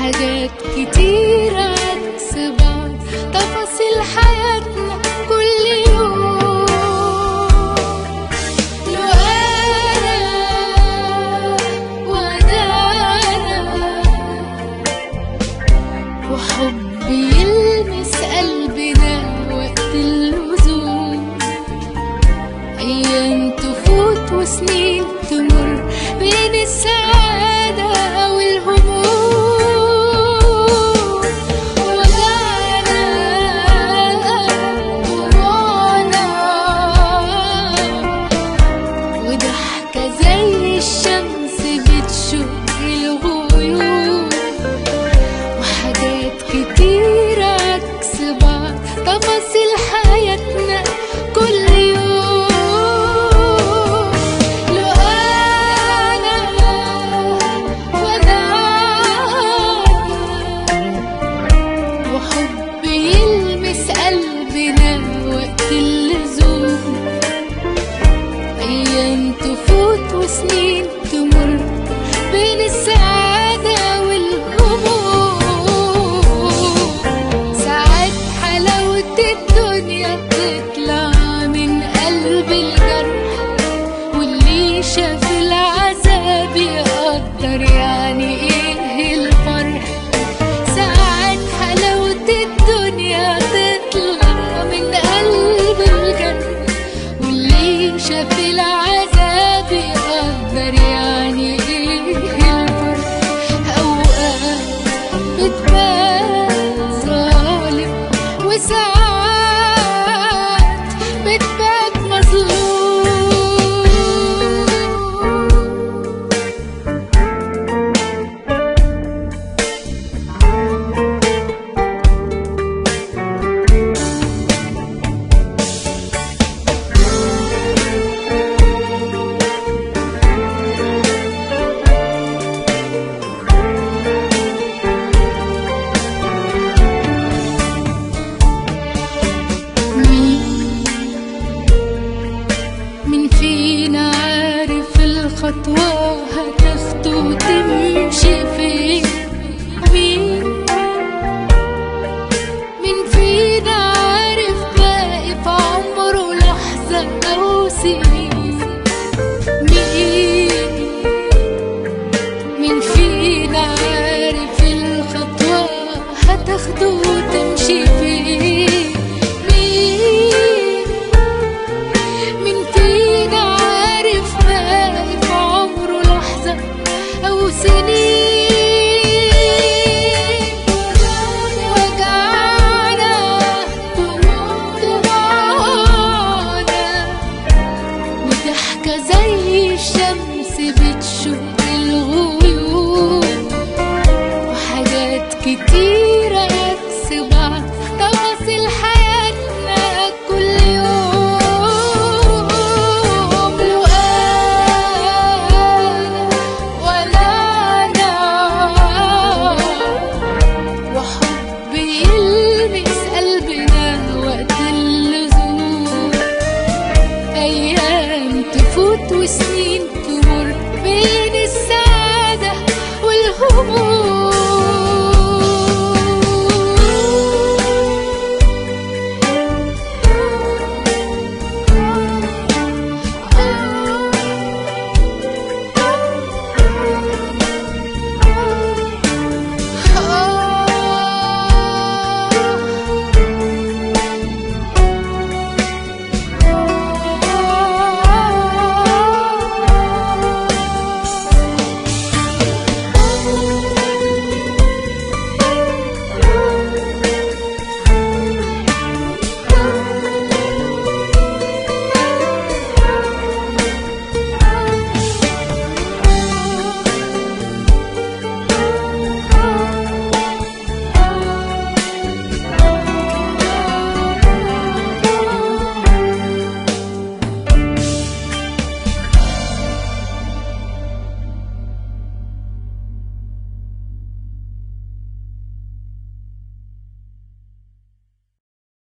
وحاجات كتير عكس بعض، تفاصيل حياتنا كل يوم. لو أنا وأنا وحب يلمس قلبنا وقت اللزوم، أيام تفوت وسنين تمر بين السعادة والهموم. وجعنا دموعنا وضحكة زي الشمس بتشق الغيوم، وحاجات كتير عكس بعض، تفاصيل حياتنا كل يوم. لو أنا وأنا وحب يلمس قلبنا وقت اللزوم، أيام تفوت وسنين تمر بين السعادة والهموم. ساعات حلاوة الدنيا تطلع من قلب الجرح، واللي شاف العذاب يقدر يعني ايه الفرح. ساعات حلاوة الدنيا تطلع من قلب الجرح، واللي شاف العذاب يقدر يعني ايه الفرح. اوقات بتبان ظالم وساعات بتبان مظلوم. مين فينا عارف الخطوة هتاخده وتمشي فين؟ مين فينا عارف باقي في عمره لحظة أو سنين؟ مين فينا عارف الخطوة هتاخده وتمشي فين؟ مين فينا عارف باقي في عمره لحظة أو سنين؟ وجعنا دموعنا وضحكة زي الشمس بتشق الغيوم، وحاجات كتير